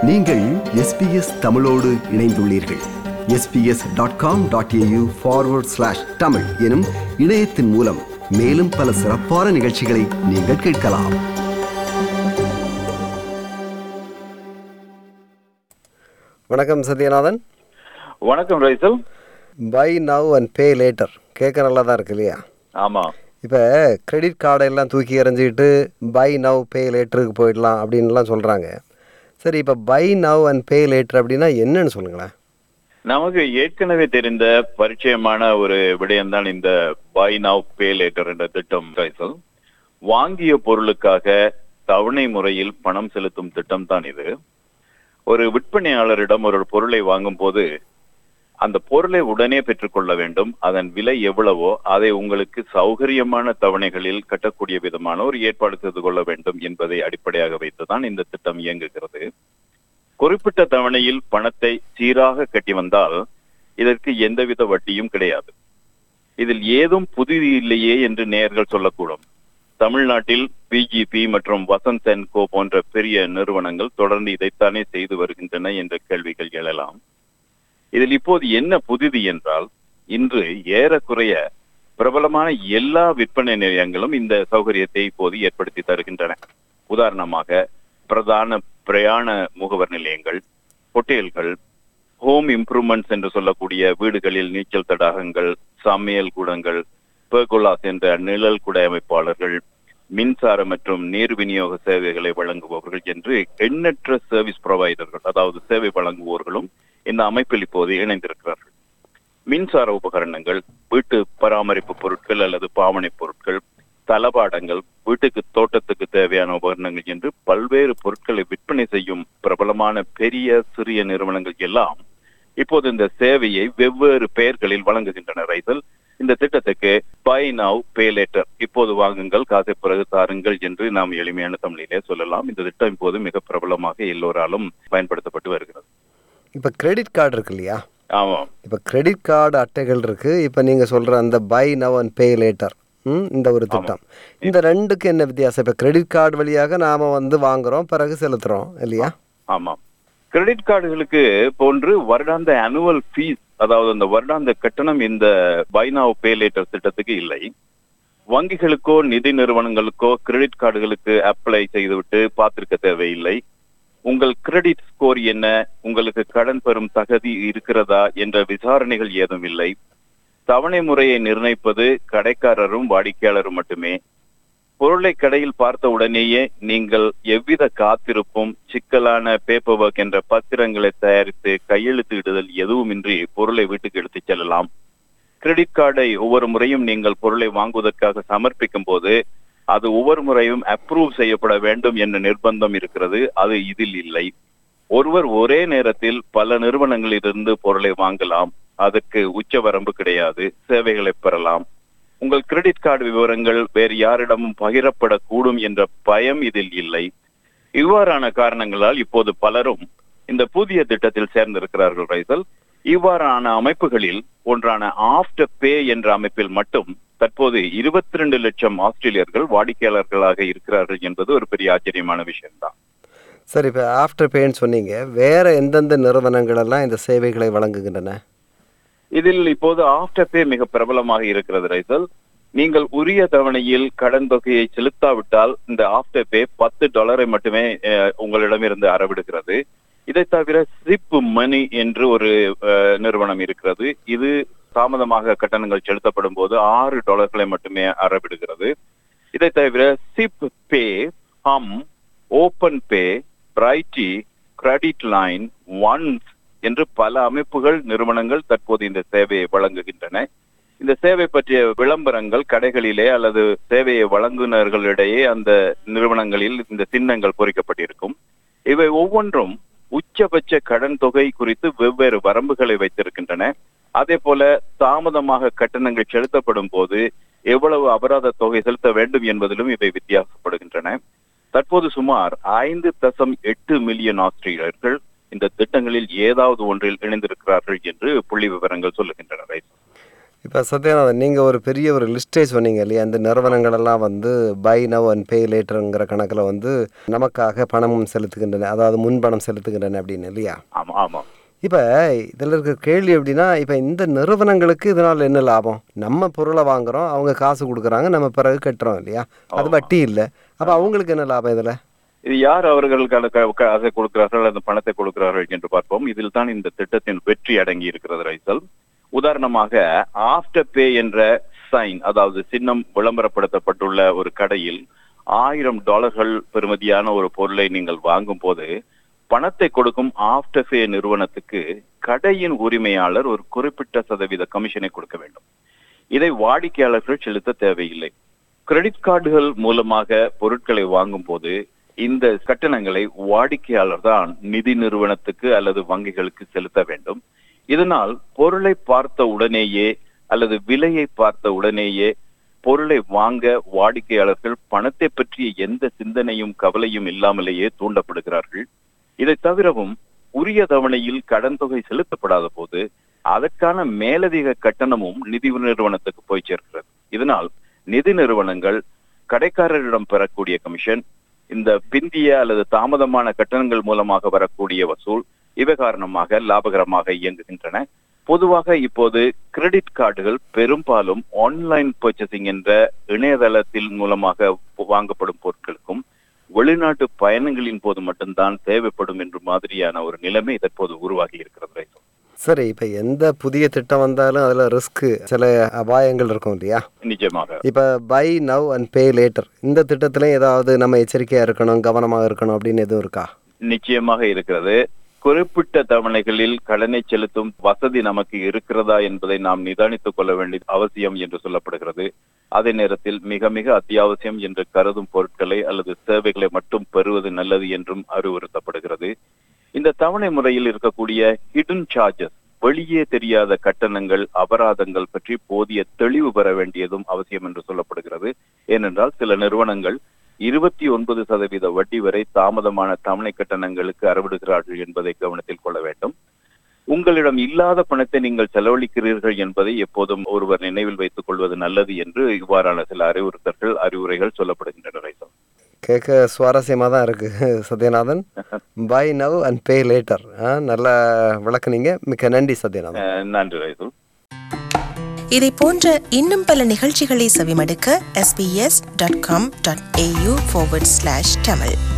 நீங்கள் SBS தமிழோடு இணைந்துள்ளீர்கள். sbs.com.au/tamil எனும் இணையத்தின் மூலம் மேலும் பல சிறப்பான நிகழ்ச்சிகளை நீங்கள் கேட்கலாம். வணக்கம் சத்யநாதன். வணக்கம் Raisal. Buy now and pay later கேட்க நல்லா தான் இருக்கு இல்லையா? ஆமாம். இப்போ கிரெடிட் கார்டெல்லாம் தூக்கி எறிஞ்சிக்கிட்டு பை நவ் பே லேட்டருக்கு போயிடலாம் அப்படின்லாம் சொல்கிறாங்க. சரி, இப்போ buy now and pay later அப்படின்னா என்னன்னு சொல்லுங்களேன். நமக்கு ஏற்கனவே தெரிந்த பரிச்சயமான ஒரு விடயம்தான் இந்த பை நவ் பே லேட்டர் என்ற திட்டம் ரைசல். வாங்கிய பொருளுக்காக தவணை முறையில் பணம் செலுத்தும் திட்டம் தான் இது. ஒரு விற்பனையாளரிடம் ஒரு பொருளை வாங்கும் போது அந்த பொருளை உடனே பெற்றுக்கொள்ள வேண்டும். அதன் விலை எவ்வளவோ அதை உங்களுக்கு சௌகரியமான தவணைகளில் கட்டக்கூடிய விதமான ஒரு ஏற்பாடு செய்து கொள்ள வேண்டும் என்பதை அடிப்படையாக வைத்துதான் இந்த திட்டம் இயங்குகிறது. குறிப்பிட்ட தவணையில் பணத்தை சீராக கட்டி வந்தால் இதற்கு எந்தவித வட்டியும் கிடையாது. இதில் ஏதும் புதிது இல்லையே என்று நேயர்கள் சொல்லக்கூடும். தமிழ்நாட்டில் பிஜிபி மற்றும் வசந்த் அண்ட் கோ போன்ற பெரிய நிறுவனங்கள் தொடர்ந்து இதைத்தானே செய்து வருகின்றன என்ற கேள்விகள் எழலாம். இதில் இப்போது என்ன புதிது என்றால், இன்று ஏறக்குறைய பிரபலமான எல்லா விற்பனை நிலையங்களும் இந்த சௌகரியத்தை இப்போது ஏற்படுத்தி தருகின்றன. உதாரணமாக பிரதான பிரயாண முகவர் நிலையங்கள், ஹோட்டல்கள், ஹோம் இம்ப்ரூவ்மெண்ட்ஸ் என்று சொல்லக்கூடிய வீடுகளில் நீச்சல் தடாகங்கள், சமையல் கூடங்கள், பெர்கோலாஸ் என்ற நிழல் குடை அமைப்பாளர்கள், மின்சார மற்றும் நீர் விநியோக சேவைகளை வழங்குபவர்கள் என்று எண்ணற்ற சர்வீஸ் ப்ரொவைடர்கள், அதாவது சேவை வழங்குவோர்களும் இந்த அமைப்பில் இப்போது இணைந்திருக்கிறார்கள். மின்சார உபகரணங்கள், வீட்டு பராமரிப்பு பொருட்கள் அல்லது பாவனை பொருட்கள், தளபாடங்கள், வீட்டுக்கு தோட்டத்துக்கு தேவையான உபகரணங்கள் என்று பல்வேறு பொருட்களை விற்பனை செய்யும் பிரபலமான பெரிய சிறிய நிறுவனங்கள் எல்லாம் இப்போது இந்த சேவையை வெவ்வேறு பெயர்களில் வழங்குகின்றன. ரைசல், இந்த திட்டத்துக்கு பை நவ் பே லேட்டர், இப்போது வாங்குங்கள் காசை பிறகு தாருங்கள் என்று நாம் எளிமையான தமிழிலே சொல்லலாம். இந்த திட்டம் இப்போது மிக பிரபலமாக எல்லோராலும் பயன்படுத்தப்பட்டு வருகிறது. இப்போ கிரெடிட் கார்டு இருக்கு இல்லையா? ஆமாம். இப்போ கிரெடிட் கார்டு அட்டைகள் இருக்குது. இப்போ நீங்கள் சொல்கிற அந்த buy now and pay later இந்த ஒரு திட்டம், இந்த ரெண்டுக்கு என்ன வித்தியாசம்? இப்போ கிரெடிட் கார்டு வழியாக நாம் வாங்குகிறோம், பிறகு செலுத்துகிறோம் இல்லையா? ஆமாம். கிரெடிட் கார்டுகளுக்கு போன்று வருடாந்த ஆனுவல் ஃபீஸ், அதாவது அந்த வருடாந்த கட்டணம் இந்த பை நவ் பே லேட்டர் திட்டத்துக்கு இல்லை. வங்கிகளுக்கோ நிதி நிறுவனங்களுக்கோ கிரெடிட் கார்டுகளுக்கு அப்ளை செய்துவிட்டு பார்த்திருக்க தேவையில்லை. உங்கள் கிரெடிட் ஸ்கோர் என்ன, உங்களுக்கு கடன் பெறும் தகுதி இருக்கிறதா என்ற விசாரணைகள் ஏதும் இல்லை. தவணை முறையை நிர்ணயிப்பது கடைக்காரரும் வாடிக்கையாளரும் மட்டுமே. பொருளை கடையில் பார்த்த உடனேயே நீங்கள் எவ்வித காத்திருப்பும் சிக்கலான பேப்பர் ஒர்க் என்ற பத்திரங்களை தயாரித்து கையெழுத்து இடுதல் எதுவுமின்றி பொருளை வீட்டுக்கு எடுத்துச் செல்லலாம். கிரெடிட் கார்டை ஒவ்வொரு முறையும் நீங்கள் பொருளை வாங்குவதற்காக சமர்ப்பிக்கும் போது அது ஒவ்வொரு முறையும் அப்ரூவ் செய்யப்பட வேண்டும் என்ற நிர்பந்தம் இருக்கிறது. அது இதில் இல்லை. ஒருவர் ஒரே நேரத்தில் பல நிறுவனங்களிலிருந்து பொருளை வாங்கலாம். அதற்கு உச்சவரம்பு கிடையாது. சேவைகளை பெறலாம். உங்கள் கிரெடிட் கார்டு விவரங்கள் வேறு யாரிடமும் பகிரப்படக்கூடும் என்ற பயம் இதில் இல்லை. இவ்வாறான காரணங்களால் இப்போது பலரும் இந்த புதிய திட்டத்தில் சேர்ந்திருக்கிறார்கள். ரைசல், இவ்வாறான அமைப்புகளில் ஒன்றான ஆஃப்டர் பே என்ற அமைப்பில் மட்டும் தற்போது 22 லட்சம் ஆஸ்திரேலியர்கள் வாடிக்கையாளர்களாக இருக்கிறார்கள் என்பது ஒரு பெரிய ஆச்சரியமான விஷயம்தான். சரி, இப்போ ஆஃப்டர் பேன்னு சொன்னீங்க, வேற எந்தெந்த நிறுவனங்கள் எல்லாம் இந்த சேவைகளை வழங்குகின்றன? இதில் இப்போது ஆஃப்டர் பே மிக பிரபலமாக இருக்கிறது. ரைசல், நீங்கள் உரிய தவணையில் கடன் தொகையை செலுத்தாவிட்டால் இந்த ஆஃப்டர் பே $10 மட்டுமே உங்களிடமிருந்து அறவிடுகிறது. இதை தவிர சிப் மணி என்று ஒரு நிறுவனம் இருக்கிறது. இது தாமதமாக கட்டணங்கள் செலுத்தப்படும் போது $6 மட்டுமே அறவிடுகிறது. இதை தவிர Zip Pay, Humm, Openpay, Brighte, credit line, ஒன்ஸ் என்று பல அமைப்புகள் நிறுவனங்கள் தற்போது இந்த சேவையை வழங்குகின்றன. இந்த சேவை பற்றிய விளம்பரங்கள் கடைகளிலே அல்லது சேவையை வழங்குநர்களிடையே அந்த நிறுவனங்களில் இந்த சின்னங்கள் பொறிக்கப்பட்டிருக்கும். இவை ஒவ்வொன்றும் உச்சபட்ச கடன் தொகை குறித்து வெவ்வேறு வரம்புகளை வைத்திருக்கின்றன. அதே போல தாமதமாக கட்டணங்கள் செலுத்தப்படும் போது எவ்வளவு அபராத தொகை செலுத்த வேண்டும் என்பதிலும் இவை வித்தியாசப்படுகின்றன. தற்போது சுமார் 5.8 மில்லியன் ஆஸ்திரேலியர்கள் இந்த திட்டங்களில் ஏதாவது ஒன்றில் இணைந்திருக்கிறார்கள் என்று புள்ளி விவரங்கள் சொல்லுகின்றன. இப்போ சத்யநாதன், நீங்கள் ஒரு பெரிய ஒரு லிஸ்டே சொன்னீங்க இல்லையா? இந்த நிறுவனங்களெல்லாம் வந்து பை நவ் அண்ட் பே லேட்டருங்கிற கணக்கில் வந்து நமக்காக பணம் செலுத்துகின்றன, அதாவது முன்பணம் செலுத்துகின்றன அப்படின்னு இல்லையா? ஆமா ஆமா. இப்போ இதில் இருக்கிற கேள்வி எப்படின்னா, இப்போ இந்த நிறுவனங்களுக்கு இதனால் என்ன லாபம்? நம்ம பொருளை வாங்குகிறோம், அவங்க காசு கொடுக்குறாங்க, நம்ம பிறகு கட்டுறோம் இல்லையா? அது வட்டி இல்லை. அப்போ அவங்களுக்கு என்ன லாபம் இதில்? இது யார் அவர்களுக்கான காசை கொடுக்கிறார்கள், அந்த பணத்தை கொடுக்கிறார்கள் என்று பார்ப்போம். இதில் தான் இந்த திட்டத்தின் வெற்றி அடங்கி இருக்கிறது ரைசல். உதாரணமாக ஆஃப்டர் பே என்ற சைன், அதாவது சின்னம் விளம்பரப்படுத்தப்பட்டுள்ள ஒரு கடையில் $1000 பெறுமதியான ஒரு பொருளை நீங்கள் வாங்கும் போது பணத்தை கொடுக்கும் ஆஃப்டர் பே நிறுவனத்துக்கு கடையின் உரிமையாளர் ஒரு குறிப்பிட்ட சதவீத கமிஷனை கொடுக்க வேண்டும். இதை வாடிக்கையாளர்கள் செலுத்த தேவையில்லை. கிரெடிட் கார்டுகள் மூலமாக பொருட்களை வாங்கும் போது இந்த கட்டணங்களை வாடிக்கையாளர் தான் நிதி நிறுவனத்துக்கு அல்லது வங்கிகளுக்கு செலுத்த வேண்டும். இதனால் பொருளை பார்த்த உடனேயே அல்லது விலையை பார்த்த உடனேயே பொருளை வாங்க வாடிக்கையாளர்கள் பணத்தை பற்றிய எந்த சிந்தனையும் கவலையும் இல்லாமலேயே தூண்டப்படுகிறார்கள். இதை தவிரவும் உரிய தவணையில் கடன் தொகை செலுத்தப்படாத போது அதற்கான மேலதிக கட்டணமும் நிதி நிறுவனத்துக்கு போய் சேர்க்கிறது. இதனால் நிதி நிறுவனங்கள் கடைக்காரரிடம் பெறக்கூடிய கமிஷன், இந்த பிந்திய அல்லது தாமதமான கட்டணங்கள் மூலமாக வரக்கூடிய வசூல், இவை காரணமாக லாபகரமாக இயங்குகின்றன. பொதுவாக இப்போது கிரெடிட் கார்டுகள் பெரும்பாலும் ஆன்லைன் பர்ச்சேசிங் என்ற இணையதளத்தில் மூலமாக வாங்கப்படும் பொருட்களுக்கும் வெளிநாட்டு பயணங்களின் போது மட்டும்தான் தேவைப்படும் என்று மாதிரியான ஒரு நிலைமை தற்போது உருவாகி இருக்கிறது. சரி, இப்போ எந்த புதிய திட்டம் வந்தாலும் அதில் ரிஸ்க்கு, சில அபாயங்கள் இருக்கும் இல்லையா? நிச்சயமாக. இப்போ buy now and pay later இந்த திட்டத்திலையும் ஏதாவது நம்ம எச்சரிக்கையாக இருக்கணும், கவனமாக இருக்கணும் அப்படின்னு எதுவும் இருக்கா? நிச்சயமாக இருக்கிறது. குறிப்பிட்ட தவணைகளில் கடனை செலுத்தும் வசதி நமக்கு இருக்கிறதா என்பதை நாம் நிதானித்துக் கொள்ள வேண்டிய அவசியம் என்று சொல்லப்படுகிறது. அதே நேரத்தில் மிக மிக அத்தியாவசியம் என்று கருதும் பொருட்களை அல்லது சேவைகளை மட்டும் பெறுவது நல்லது என்றும் அறிவுறுத்தப்படுகிறது. இந்த தவணை முறையில் இருக்கக்கூடிய ஹிடன் சார்ஜஸ், வெளியே தெரியாத கட்டணங்கள், அபராதங்கள் பற்றி போதிய தெளிவு பெற வேண்டியதும் அவசியம் என்று சொல்லப்படுகிறது. ஏனென்றால் சில நிறுவனங்கள் 29% வட்டி வரை தாமதமான தவணை கட்டணங்களுக்கு அறவிடுகிறார்கள் என்பதை கவனத்தில் கொள்ள வேண்டும். உங்களிடம் இல்லாத பணத்தை நீங்கள் செலவழிக்கிறீர்கள் என்பதை எப்போதும் ஒருவர் நினைவில் வைத்துக் கொள்வது நல்லது என்று இவ்வாறான சில அறிவுரைகள் சொல்லப்படுகின்றன. கேட்க சுவாரஸ்யமாக தான் இருக்குது Sathyanathan. Buy now and pay later நல்லா விளக்குனீங்க. மிக்க நன்றி சத்யநாதன். நன்றி ரைசல். இதை போன்ற இன்னும் பல நிகழ்ச்சிகளை செவிமடுக்க sbs.com.au/tamil